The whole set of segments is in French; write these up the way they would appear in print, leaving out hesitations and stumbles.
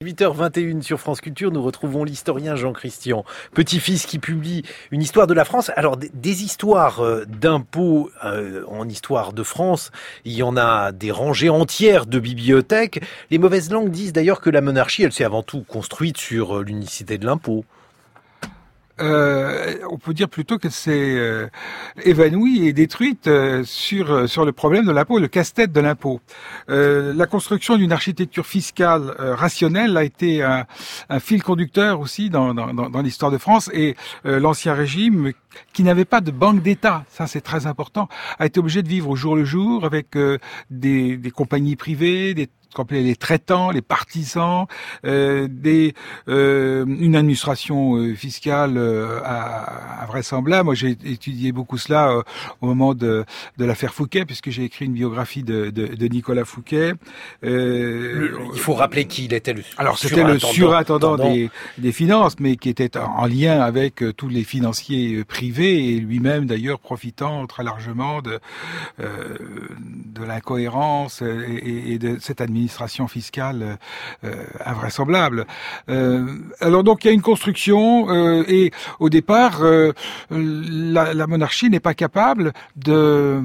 18h21 sur France Culture, nous retrouvons l'historien Jean-Christian Petit-Fils qui publie une histoire de la France. Alors, des histoires d'impôts en histoire de France, il y en a des rangées entières de bibliothèques. Les mauvaises langues disent d'ailleurs que la monarchie, elle s'est avant tout construite sur l'unicité de l'impôt. On peut dire plutôt que c'est évanouie et détruite sur le problème de l'impôt, le casse-tête de l'impôt. La construction d'une architecture fiscale rationnelle a été un fil conducteur aussi dans l'histoire de France, et l'Ancien Régime, qui n'avait pas de banque d'État, ça c'est très important, a été obligé de vivre au jour le jour avec des compagnies privées, qu'on appelait les traitants, les partisans, une administration fiscale invraisemblable. Moi, j'ai étudié beaucoup cela au moment de l'affaire Fouquet, puisque j'ai écrit une biographie de Nicolas Fouquet. Il faut rappeler qui il était. C'était le surintendant des finances, mais qui était en lien avec tous les financiers privés, et lui-même d'ailleurs profitant très largement de l'incohérence et de cette administration fiscale invraisemblable. Alors donc il y a une construction et au départ la monarchie n'est pas capable de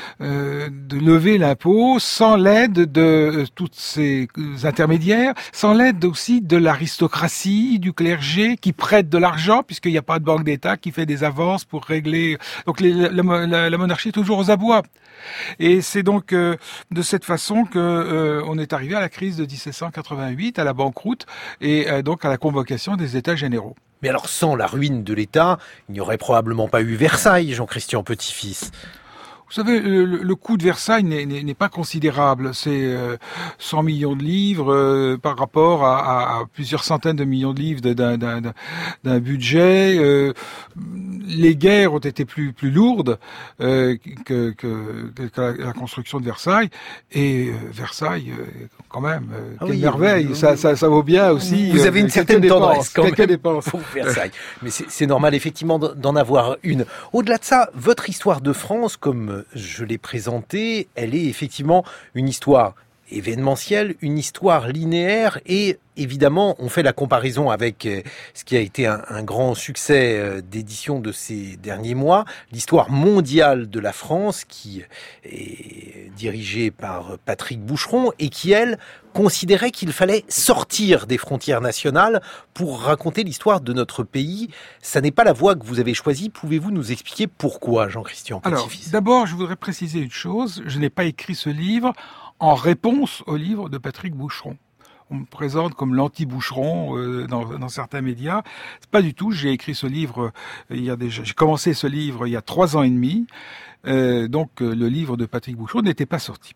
lever l'impôt sans l'aide de toutes ces intermédiaires, sans l'aide aussi de l'aristocratie, du clergé qui prête de l'argent, puisqu'il n'y a pas de banque d'État qui fait des avances pour régler. Donc la monarchie est toujours aux abois. Et c'est donc de cette façon que on est arrivé à la crise de 1788, à la banqueroute et donc à la convocation des États généraux. Mais alors, sans la ruine de l'État, il n'y aurait probablement pas eu Versailles, Jean-Christian Petit-Fils. Vous savez, le coût de Versailles n'est pas considérable. C'est 100 millions de livres par rapport à plusieurs centaines de millions de livres d'un budget. Les guerres ont été plus lourdes que la construction de Versailles. Et Versailles, quand même, quelle merveille. Oui. Ça vaut bien aussi. Vous avez une certaine tendresse quand même dépenses pour Versailles. Mais c'est normal effectivement d'en avoir une. Au-delà de ça, votre histoire de France, comme je l'ai présentée, elle est effectivement une histoire événementielle, une histoire linéaire, et évidemment, on fait la comparaison avec ce qui a été un grand succès d'édition de ces derniers mois, l'histoire mondiale de la France, qui est dirigée par Patrick Boucheron et qui, elle, considérait qu'il fallait sortir des frontières nationales pour raconter l'histoire de notre pays. Ça n'est pas la voie que vous avez choisie. Pouvez-vous nous expliquer pourquoi, Jean-Christian Petit-Fils ? Alors, d'abord, je voudrais préciser une chose. Je n'ai pas écrit ce livre en réponse au livre de Patrick Boucheron. On me présente comme l'anti-Boucheron dans certains médias. C'est pas du tout. J'ai écrit ce livre j'ai commencé ce livre il y a 3 ans et demi. Donc le livre de Patrick Boucheron n'était pas sorti.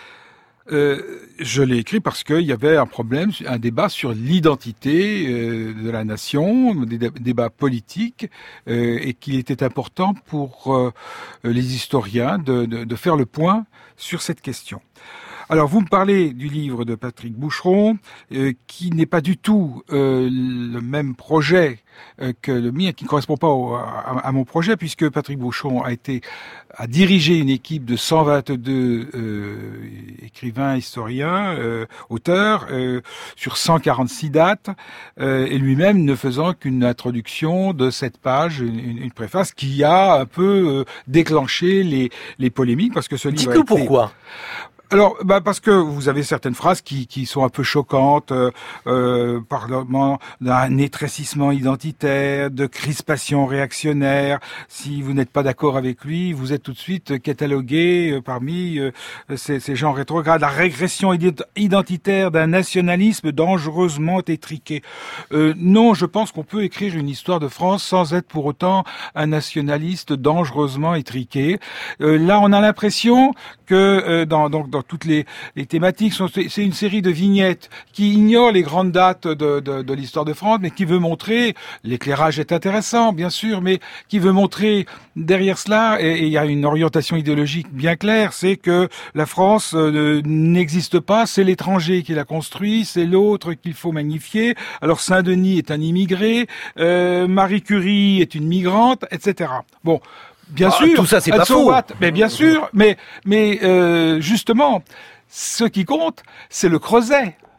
Je l'ai écrit parce qu'il y avait un débat sur l'identité de la nation, des débats politiques, et qu'il était important pour les historiens de faire le point sur cette question. Alors, vous me parlez du livre de Patrick Boucheron, qui n'est pas du tout le même projet que le mien, qui ne correspond pas à mon projet, puisque Patrick Boucheron a dirigé une équipe de 122 écrivains, historiens, auteurs, sur 146 dates, et lui-même ne faisant qu'une introduction de 7 pages, une préface qui a un peu déclenché les polémiques, parce que ce livre Dites-nous pourquoi. Alors, parce que vous avez certaines phrases qui sont un peu choquantes, parlant d'un étrécissement identitaire, de crispation réactionnaire. Si vous n'êtes pas d'accord avec lui, vous êtes tout de suite catalogué parmi ces gens rétrogrades. La régression identitaire d'un nationalisme dangereusement étriqué. Non, je pense qu'on peut écrire une histoire de France sans être pour autant un nationaliste dangereusement étriqué. Là, on a l'impression que dans toutes les thématiques, c'est une série de vignettes qui ignorent les grandes dates de l'histoire de France, mais qui veut montrer, l'éclairage est intéressant, bien sûr, mais qui veut montrer derrière cela, et il y a une orientation idéologique bien claire, c'est que la France n'existe pas, c'est l'étranger qui l'a construit, c'est l'autre qu'il faut magnifier. Alors Saint-Denis est un immigré, Marie Curie est une migrante, etc. Bon. Bien sûr, tout ça c'est pas faux. Mais bien sûr, mais justement, ce qui compte, c'est le creuset.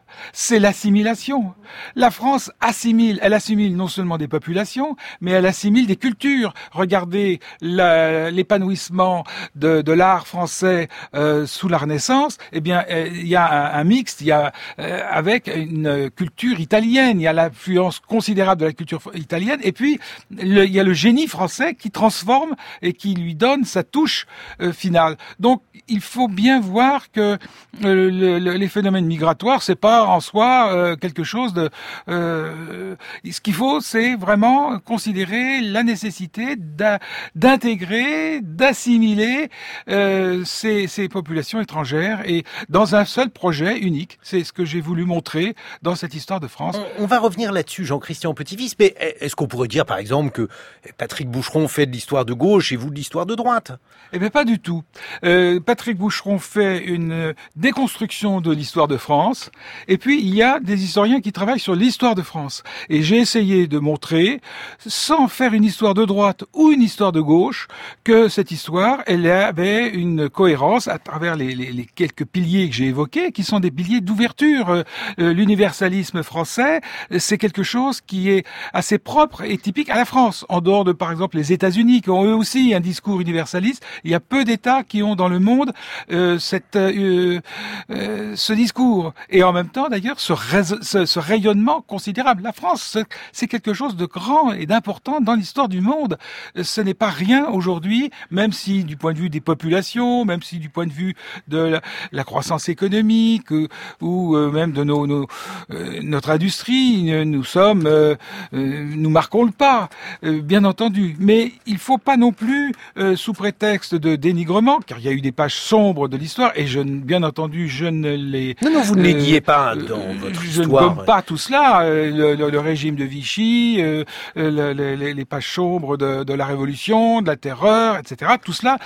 c'est l'assimilation. La France assimile, elle assimile non seulement des populations, mais elle assimile des cultures. Regardez l'épanouissement de l'art français sous la Renaissance. Eh bien, il y a un mixte, il y a avec une culture italienne, il y a l'influence considérable de la culture italienne, et puis il y a le génie français qui transforme et qui lui donne sa touche finale. Donc, il faut bien voir que les phénomènes migratoires, c'est pas en soi quelque chose de. Ce qu'il faut, c'est vraiment considérer la nécessité d'intégrer, d'assimiler ces populations étrangères et dans un seul projet unique. C'est ce que j'ai voulu montrer dans cette histoire de France. On va revenir là-dessus, Jean-Christian Petit-Fils, mais est-ce qu'on pourrait dire, par exemple, que Patrick Boucheron fait de l'histoire de gauche et vous de l'histoire de droite? Eh bien, pas du tout. Patrick Boucheron fait une déconstruction de l'histoire de France, et puis il y a des historiens qui travaillent sur l'histoire de France. Et j'ai essayé de montrer, sans faire une histoire de droite ou une histoire de gauche, que cette histoire, elle avait une cohérence à travers les quelques piliers que j'ai évoqués, qui sont des piliers d'ouverture. L'universalisme français, c'est quelque chose qui est assez propre et typique à la France, en dehors de, par exemple, les États-Unis, qui ont eux aussi un discours universaliste. Il y a peu d'États qui ont dans le monde ce discours. Et en même temps, d'ailleurs, ce rayonnement considérable. La France, c'est quelque chose de grand et d'important dans l'histoire du monde. Ce n'est pas rien aujourd'hui, même si du point de vue des populations, même si du point de vue de la croissance économique ou même de notre industrie, nous marquons le pas, bien entendu. Mais il faut pas non plus, sous prétexte de dénigrement, car il y a eu des pages sombres de l'histoire, et bien entendu, je ne les... Non, vous ne les niez pas dans votre histoire. Je ne gomme pas tout cela, le régime de Vichy, les pages sombres de la Révolution, de la Terreur, etc. Tout cela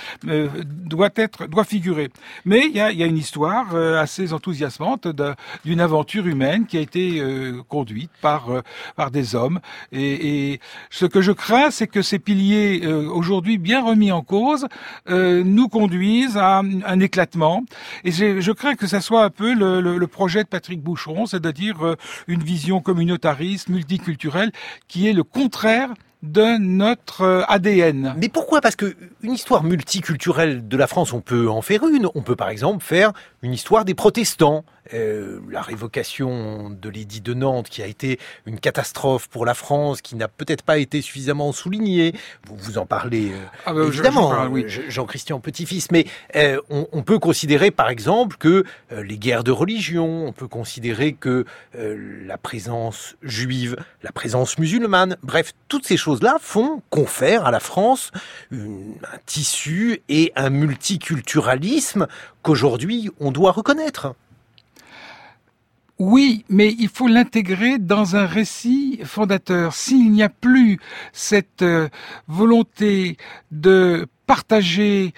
doit figurer. Mais il y a une histoire assez enthousiasmante d'une aventure humaine qui a été conduite par des hommes. Et ce que je crains, c'est que ces piliers, aujourd'hui bien remis en cause, nous conduisent à un éclatement. Et je crains que ça soit un peu le projet de Patrick Boucheron, c'est-à-dire une vision communautariste, multiculturelle, qui est le contraire de notre ADN. Mais pourquoi? Parce que une histoire multiculturelle de la France, on peut en faire une. On peut par exemple faire une histoire des protestants. La révocation de l'édit de Nantes qui a été une catastrophe pour la France, qui n'a peut-être pas été suffisamment soulignée. Vous en parlez évidemment, oui. Jean-Christian Petit-Fils. Mais on peut considérer par exemple que les guerres de religion, on peut considérer que la présence juive, la présence musulmane, bref, toutes ces choses-là confèrent à la France un tissu et un multiculturalisme qu'aujourd'hui on doit reconnaître. Oui, mais il faut l'intégrer dans un récit fondateur. S'il n'y a plus cette volonté de partager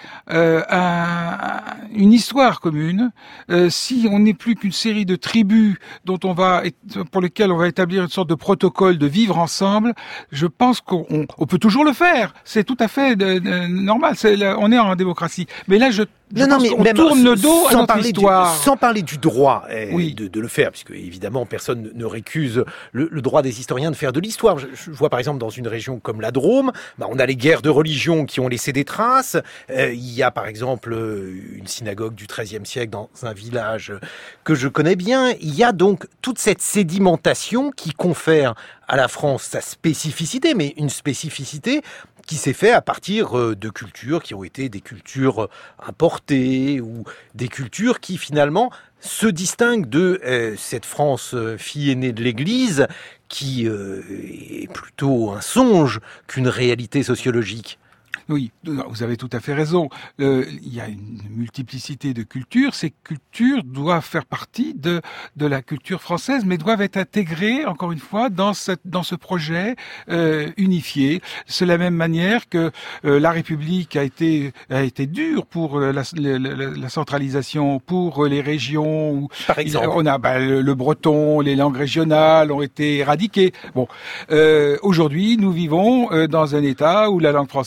une histoire commune, si on n'est plus qu'une série de tribus pour lesquelles on va établir une sorte de protocole de vivre ensemble, je pense qu'on peut toujours le faire. C'est tout à fait normal. On est en démocratie. Mais là, on tourne le dos à notre histoire. Sans parler du droit oui. de le faire, puisque évidemment personne ne récuse le droit des historiens de faire de l'histoire. Je vois par exemple dans une région comme la Drôme, on a les guerres de religion qui ont laissé des traces. Il y a par exemple une synagogue du XIIIe siècle dans un village que je connais bien. Il y a donc toute cette sédimentation qui confère à la France sa spécificité, mais une spécificité qui s'est fait à partir de cultures qui ont été des cultures importées ou des cultures qui finalement se distinguent de cette France fille aînée de l'Église qui est plutôt un songe qu'une réalité sociologique. Oui, vous avez tout à fait raison. Il y a une multiplicité de cultures. Ces cultures doivent faire partie de la culture française, mais doivent être intégrées, encore une fois, dans ce projet unifié. C'est la même manière que la République a été dure pour la centralisation, pour les régions. Où par exemple, on a le breton, les langues régionales ont été éradiquées. Bon, aujourd'hui, nous vivons dans un État où la langue française est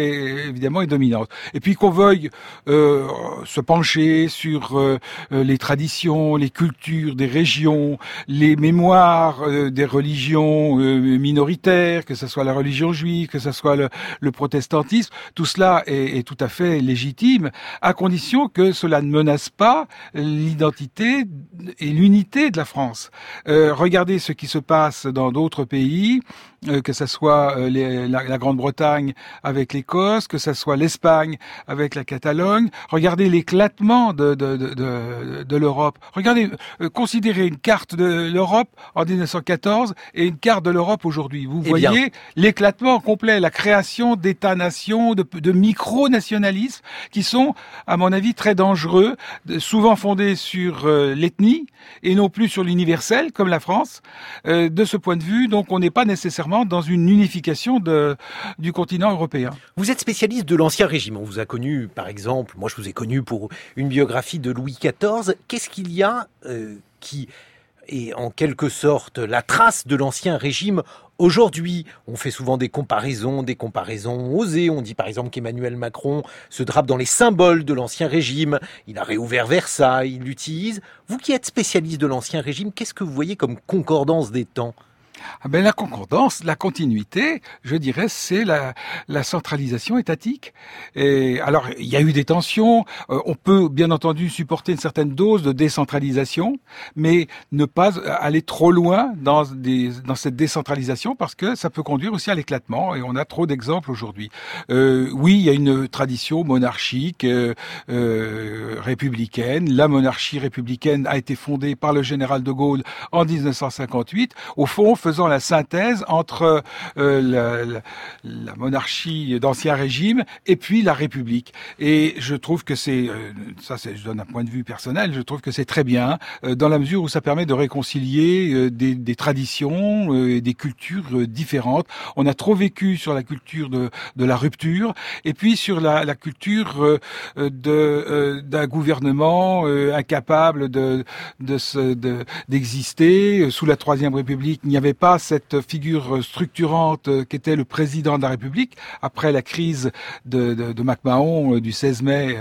évidemment est dominante. Et puis qu'on veuille se pencher sur les traditions, les cultures des régions, les mémoires des religions minoritaires, que ce soit la religion juive, que ce soit le protestantisme, tout cela est tout à fait légitime, à condition que cela ne menace pas l'identité et l'unité de la France. Regardez ce qui se passe dans d'autres pays, que ça soit la Grande-Bretagne avec l'Écosse, que ça soit l'Espagne avec la Catalogne. Regardez l'éclatement de l'Europe. Regardez, considérez une carte de l'Europe en 1914 et une carte de l'Europe aujourd'hui. Vous voyez l'éclatement complet, la création d'États-nations, de micro-nationalismes qui sont, à mon avis, très dangereux, souvent fondés sur l'ethnie et non plus sur l'universel, comme la France. De ce point de vue, donc, on n'est pas nécessairement dans une unification du continent européen. Vous êtes spécialiste de l'Ancien Régime. On vous a connu, par exemple, moi je vous ai connu pour une biographie de Louis XIV. Qu'est-ce qu'il y a qui est en quelque sorte la trace de l'Ancien Régime aujourd'hui? On fait souvent des comparaisons osées. On dit par exemple qu'Emmanuel Macron se drape dans les symboles de l'Ancien Régime. Il a réouvert Versailles, il l'utilise. Vous qui êtes spécialiste de l'Ancien Régime, qu'est-ce que vous voyez comme concordance des temps? La concordance, la continuité, je dirais, c'est la centralisation étatique. Et alors, il y a eu des tensions. On peut, bien entendu, supporter une certaine dose de décentralisation, mais ne pas aller trop loin dans cette décentralisation parce que ça peut conduire aussi à l'éclatement. Et on a trop d'exemples aujourd'hui. Oui, il y a une tradition monarchique républicaine. La monarchie républicaine a été fondée par le général de Gaulle en 1958. Au fond, faisant la synthèse entre la monarchie d'Ancien Régime et puis la République. Et je trouve que je donne un point de vue personnel, je trouve que c'est très bien, dans la mesure où ça permet de réconcilier des traditions et des cultures différentes. On a trop vécu sur la culture de la rupture et puis sur la culture d'un gouvernement incapable d'exister. Sous la Troisième République, il n'y avait pas cette figure structurante qu'était le président de la République. Après la crise de MacMahon du 16 mai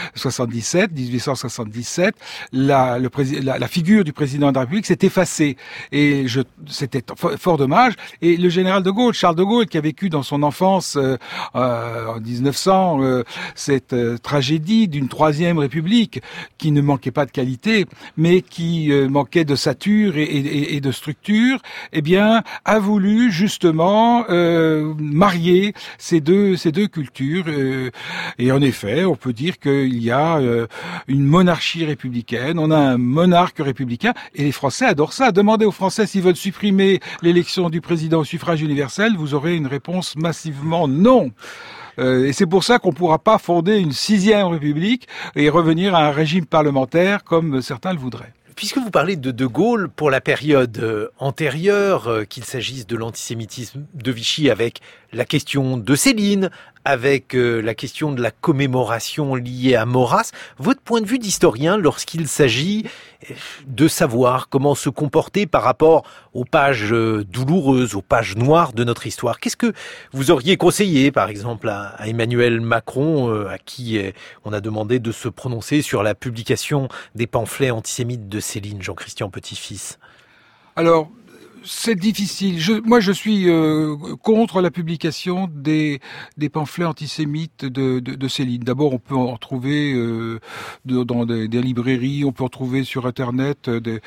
1877, la figure du président de la République s'est effacée. Et c'était fort dommage. Et le général de Gaulle, Charles de Gaulle, qui a vécu dans son enfance en 1900 cette tragédie d'une Troisième République qui ne manquait pas de qualité, mais qui manquait de sature et de structure, eh bien, a voulu justement marier ces deux cultures. Et en effet, on peut dire qu'il y a une monarchie républicaine, on a un monarque républicain, et les Français adorent ça. Demandez aux Français s'ils veulent supprimer l'élection du président au suffrage universel, vous aurez une réponse massivement non. Et c'est pour ça qu'on ne pourra pas fonder une 6e République et revenir à un régime parlementaire comme certains le voudraient. Puisque vous parlez de Gaulle, pour la période antérieure, qu'il s'agisse de l'antisémitisme de Vichy avec la question de Céline, avec la question de la commémoration liée à Maurras, votre point de vue d'historien lorsqu'il s'agit de savoir comment se comporter par rapport aux pages douloureuses, aux pages noires de notre histoire, qu'est-ce que vous auriez conseillé, par exemple, à Emmanuel Macron, à qui on a demandé de se prononcer sur la publication des pamphlets antisémites de Céline, Jean-Christian Petit-Fils? Alors, c'est difficile. Moi, je suis contre la publication des pamphlets antisémites de Céline. D'abord, on peut en trouver dans des librairies, on peut en trouver sur Internet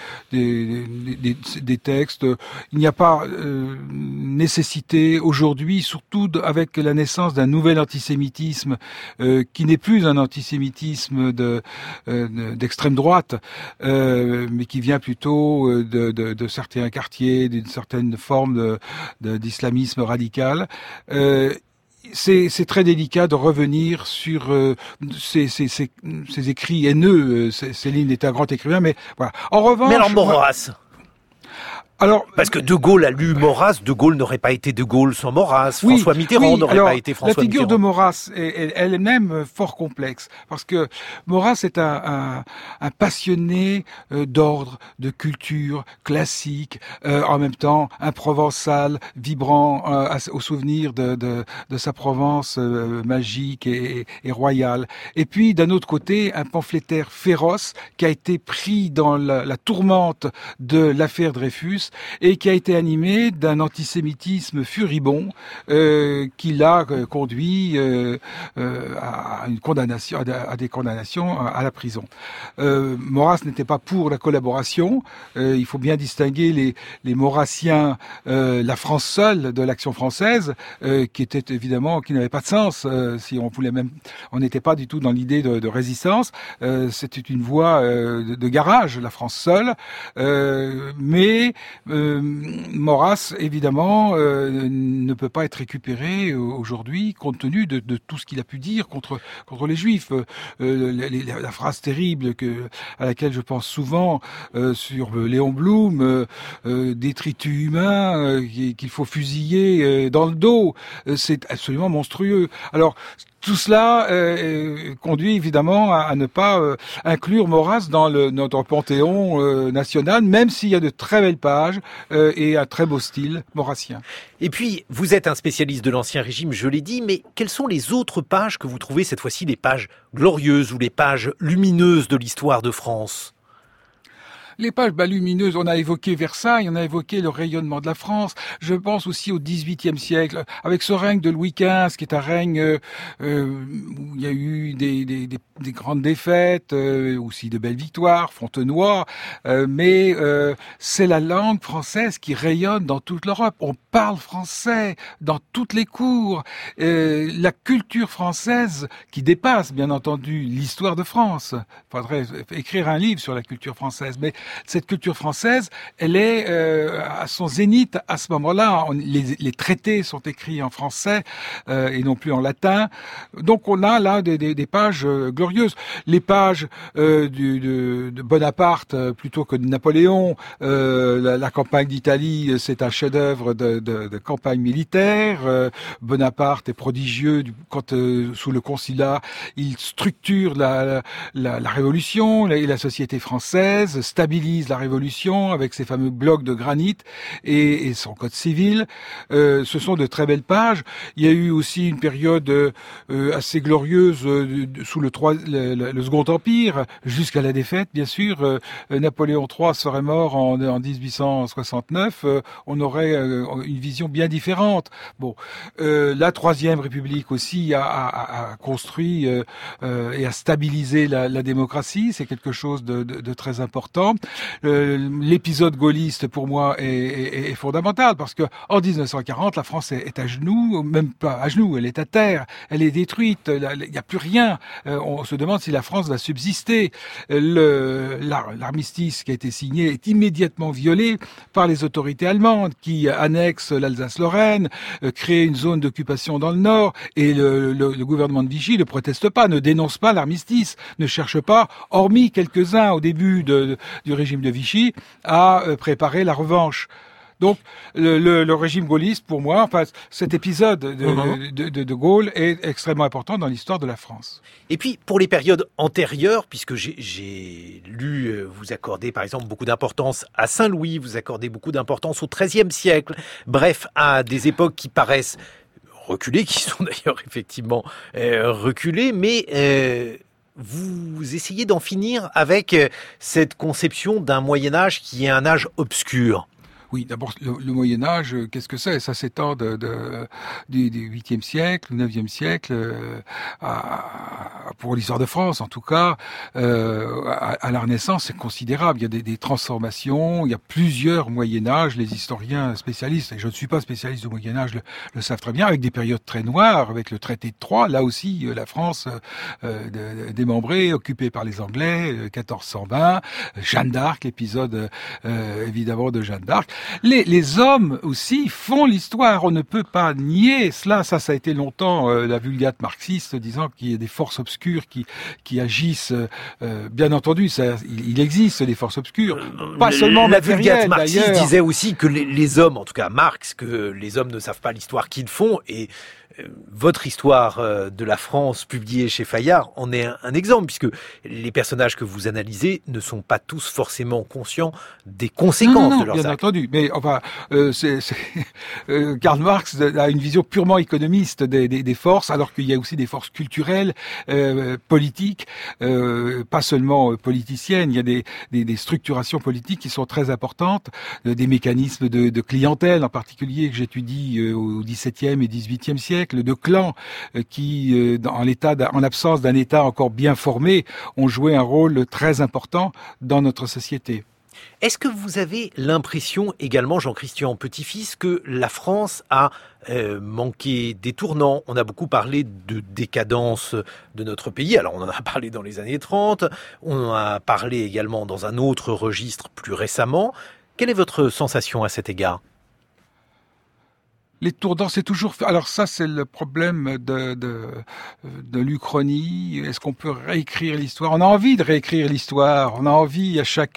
des textes. Il n'y a pas nécessité aujourd'hui, surtout avec la naissance d'un nouvel antisémitisme qui n'est plus un antisémitisme d'extrême droite, mais qui vient plutôt de certains quartiers, d'une certaine forme d'islamisme radical. C'est très délicat de revenir sur ces écrits haineux. Céline est un grand écrivain, mais voilà. En revanche, mais alors Maurras. Alors, parce que De Gaulle a lu Maurras, De Gaulle n'aurait pas été De Gaulle sans Maurras, François Mitterrand n'aurait pas été François Mitterrand. La figure de Maurras est elle-même fort complexe, parce que Maurras est un passionné d'ordre, de culture classique, en même temps un provençal vibrant au souvenir de sa Provence magique et royale. Et puis d'un autre côté, un pamphlétaire féroce qui a été pris dans la tourmente de l'affaire Dreyfus et qui a été animé d'un antisémitisme furibond qui l'a conduit à une condamnation, à des condamnations à la prison. Maurras n'était pas pour la collaboration. Il faut bien distinguer les Maurrassiens, la France seule de l'Action française, qui n'avait pas de sens. Si on voulait même, on n'était pas du tout dans l'idée de résistance. C'était une voie de garage, la France seule. Mais Maurras, évidemment, ne peut pas être récupéré aujourd'hui, compte tenu de tout ce qu'il a pu dire contre les Juifs. La phrase terrible à laquelle je pense souvent sur Léon Blum, détritus humains qu'il faut fusiller dans le dos, c'est absolument monstrueux. Alors, tout cela conduit évidemment à ne pas inclure Maurras dans notre panthéon national, même s'il y a de très belles pages et un très beau style maurassien. Et puis, vous êtes un spécialiste de l'Ancien Régime, je l'ai dit, mais quelles sont les autres pages que vous trouvez cette fois-ci les pages glorieuses ou les pages lumineuses de l'histoire de France ? Les pages lumineuses, on a évoqué Versailles, on a évoqué le rayonnement de la France. Je pense aussi au XVIIIe siècle, avec ce règne de Louis XV, qui est un règne où il y a eu des grandes défaites, aussi de belles victoires, Fontenoy, mais c'est la langue française qui rayonne dans toute l'Europe. On parle français dans toutes les cours. La culture française qui dépasse, bien entendu, l'histoire de France. Il faudrait écrire un livre sur la culture française, mais cette culture française, elle est à son zénith à ce moment-là. Les traités sont écrits en français et non plus en latin. Donc on a là des pages glorieuses. Les pages de Bonaparte plutôt que de Napoléon. La campagne d'Italie, c'est un chef-d'œuvre de campagne militaire. Bonaparte est prodigieux quand sous le Consulat, il structure la révolution et la société française, stabilise la révolution avec ses fameux blocs de granit et son code civil. Ce sont de très belles pages. Il y a eu aussi une période assez glorieuse sous le Second Empire, jusqu'à la défaite, bien sûr. Napoléon III serait mort en 1869. On aurait une vision bien différente. Bon, la Troisième République aussi a construit et a stabilisé la démocratie. C'est quelque chose de très important. L'épisode gaulliste, pour moi, est fondamental parce que en 1940, la France est à genoux, même pas à genoux, elle est à terre, elle est détruite, il n'y a plus rien. On se demande si la France va subsister. L'armistice qui a été signé est immédiatement violé par les autorités allemandes qui annexent l'Alsace-Lorraine, créent une zone d'occupation dans le nord et le gouvernement de Vichy ne proteste pas, ne dénonce pas l'armistice, ne cherche pas, hormis quelques-uns au début du régime de Vichy, à préparer la revanche. Donc, le régime gaulliste, pour moi, enfin, cet épisode de Gaulle est extrêmement important dans l'histoire de la France. Et puis, pour les périodes antérieures, puisque j'ai lu, vous accordez par exemple beaucoup d'importance à Saint-Louis, vous accordez beaucoup d'importance au XIIIe siècle, bref, à des époques qui paraissent reculées, qui sont d'ailleurs effectivement reculées, mais vous essayez d'en finir avec cette conception d'un Moyen-Âge qui est un âge obscur. Oui, d'abord, le Moyen-Âge, qu'est-ce que c'est ? Ça s'étend du 8e siècle, du 9e siècle, pour l'histoire de France, en tout cas, à la Renaissance, c'est considérable. Il y a des transformations, il y a plusieurs Moyen-Âge. Les historiens spécialistes, et je ne suis pas spécialiste du Moyen-Âge, le savent très bien, avec des périodes très noires, avec le traité de Troyes. Là aussi, la France démembrée, occupée par les Anglais, 1420, Jeanne d'Arc, l'épisode évidemment de Jeanne d'Arc. Les hommes aussi font l'histoire. On ne peut pas nier cela. Ça a été longtemps la vulgate marxiste disant qu'il y a des forces obscures qui agissent. Bien entendu, il existe des forces obscures. Pas seulement la vulgate marxiste d'ailleurs. Disait aussi que les hommes, en tout cas Marx, que les hommes ne savent pas l'histoire qu'ils font. Et votre histoire de la France publiée chez Fayard en est un exemple, puisque les personnages que vous analysez ne sont pas tous forcément conscients des conséquences de leurs actes. Bien entendu, mais enfin, Karl Marx a une vision purement économiste des forces, alors qu'il y a aussi des forces culturelles, politiques, pas seulement politiciennes. Il y a des structurations politiques qui sont très importantes, des mécanismes de clientèle en particulier que j'étudie au XVIIe et XVIIIe siècle, de clans qui, en absence d'un État encore bien formé, ont joué un rôle très important dans notre société. Est-ce que vous avez l'impression également, Jean-Christian Petit-Fils, que la France a manqué des tournants? On a beaucoup parlé de décadence de notre pays. Alors, on en a parlé dans les années 30. On en a parlé également dans un autre registre plus récemment. Quelle est votre sensation à cet égard? Les tournants, c'est toujours... Alors ça, c'est le problème de l'Uchronie. Est-ce qu'on peut réécrire l'histoire? On a envie de réécrire l'histoire. On a envie, à chaque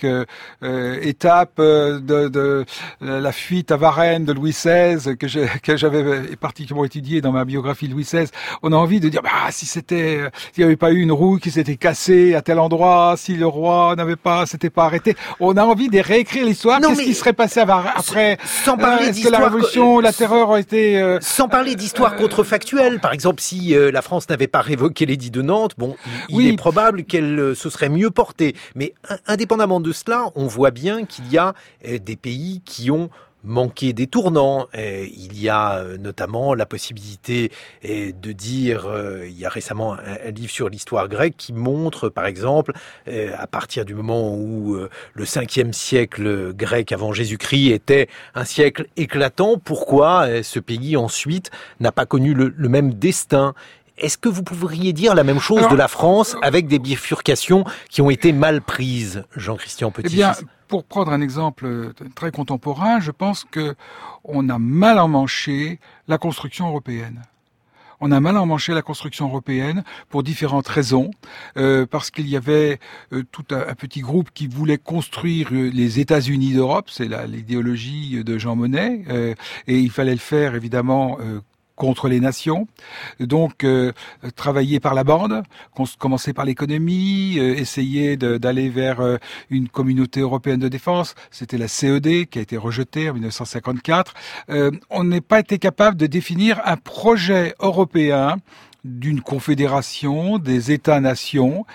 étape de la fuite à Varennes de Louis XVI, que j'avais particulièrement étudié dans ma biographie de Louis XVI, on a envie de dire, s'il n'y avait pas eu une roue qui s'était cassée à tel endroit, si le roi s'était pas arrêté. On a envie de réécrire l'histoire. Qu'est-ce qui serait passé après? Sans parler est-ce que la Révolution, la Terreur été... Sans parler d'histoire contrefactuelle, par exemple, si la France n'avait pas révoqué l'édit de Nantes, il est probable qu'elle se serait mieux portée. Mais indépendamment de cela, on voit bien qu'il y a des pays qui ont manqué des tournants. Il y a notamment la possibilité de dire, il y a récemment un livre sur l'histoire grecque qui montre, par exemple, à partir du moment où le 5e siècle grec avant Jésus-Christ était un siècle éclatant, pourquoi ce pays ensuite n'a pas connu le même destin? Est-ce que vous pourriez dire la même chose de la France avec des bifurcations qui ont été mal prises, Jean-Christian Petit-Fils? Pour prendre un exemple très contemporain, je pense que on a mal emmanché la construction européenne. On a mal emmanché la construction européenne pour différentes raisons, parce qu'il y avait tout un petit groupe qui voulait construire les États-Unis d'Europe, c'est l'idéologie de Jean Monnet, et il fallait le faire évidemment contre les nations, donc travailler par la bande, commencer par l'économie, essayer d'aller vers une communauté européenne de défense, c'était la CED qui a été rejetée en 1954. On n'a pas été capable de définir un projet européen d'une confédération des États-nations,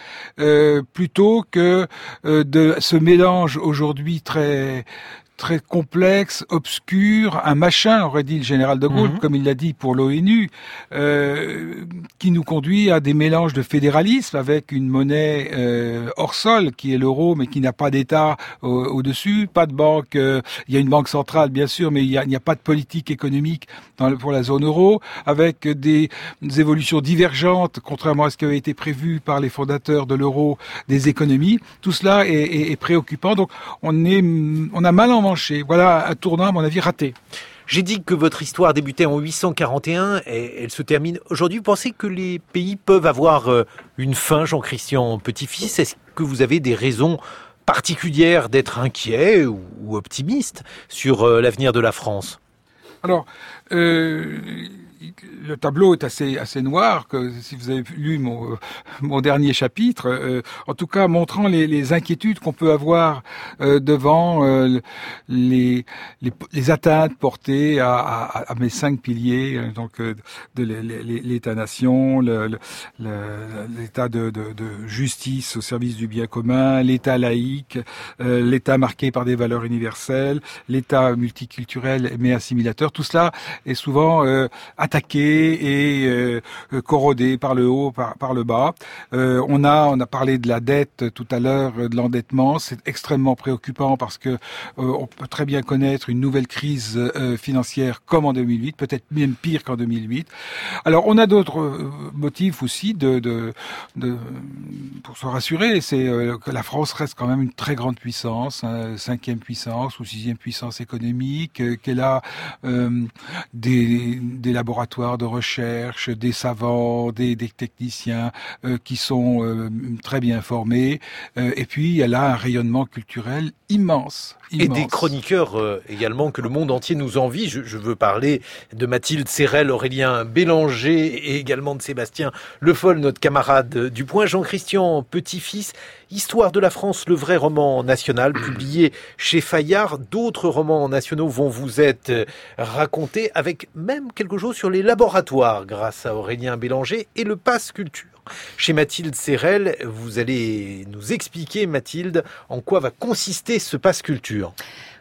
plutôt que de ce mélange aujourd'hui très complexe, obscur, un machin, aurait dit le général de Gaulle, comme il l'a dit pour l'ONU, qui nous conduit à des mélanges de fédéralisme avec une monnaie hors sol, qui est l'euro, mais qui n'a pas d'État au-dessus, pas de banque, il y a une banque centrale, bien sûr, mais il n'y a pas de politique économique pour la zone euro, avec des évolutions divergentes, contrairement à ce qui avait été prévu par les fondateurs de l'euro, des économies. Tout cela est préoccupant, donc on a mal emmanché. Voilà un tournant, à mon avis, raté. J'ai dit que votre histoire débutait en 841 et elle se termine aujourd'hui. Vous pensez que les pays peuvent avoir une fin, Jean-Christian Petit-Fils? Est-ce que vous avez des raisons particulières d'être inquiet ou optimiste sur l'avenir de la France? Alors, le tableau est assez noir, que si vous avez lu mon dernier chapitre, en tout cas montrant les inquiétudes qu'on peut avoir devant les atteintes portées à mes 5 piliers, donc de l'État-nation, l'État de justice au service du bien commun, l'État laïque, l'État marqué par des valeurs universelles, l'État multiculturel mais assimilateur. Tout cela est souvent attaqué et corrodé par le haut, par le bas. On a parlé de la dette tout à l'heure, de l'endettement. C'est extrêmement préoccupant parce que on peut très bien connaître une nouvelle crise financière comme en 2008, peut-être même pire qu'en 2008. Alors, on a d'autres motifs aussi pour se rassurer, c'est que la France reste quand même une très grande puissance, hein, 5e puissance ou 6e puissance économique, qu'elle a des laboratoires de recherche, des savants, des techniciens qui sont très bien formés, et puis elle a un rayonnement culturel immense. Et des chroniqueurs également que le monde entier nous envie. Je veux parler de Mathilde Serrel, Aurélien Bélanger et également de Sébastien Le Foll, notre camarade du Point. Jean-Christian Petit-Fils, Histoire de la France, le vrai roman national, publié chez Fayard. D'autres romans nationaux vont vous être racontés avec même quelque chose sur les laboratoires grâce à Aurélien Bélanger et le Pass Culture. Chez Mathilde Serrel, vous allez nous expliquer, Mathilde, en quoi va consister ce Pass Culture.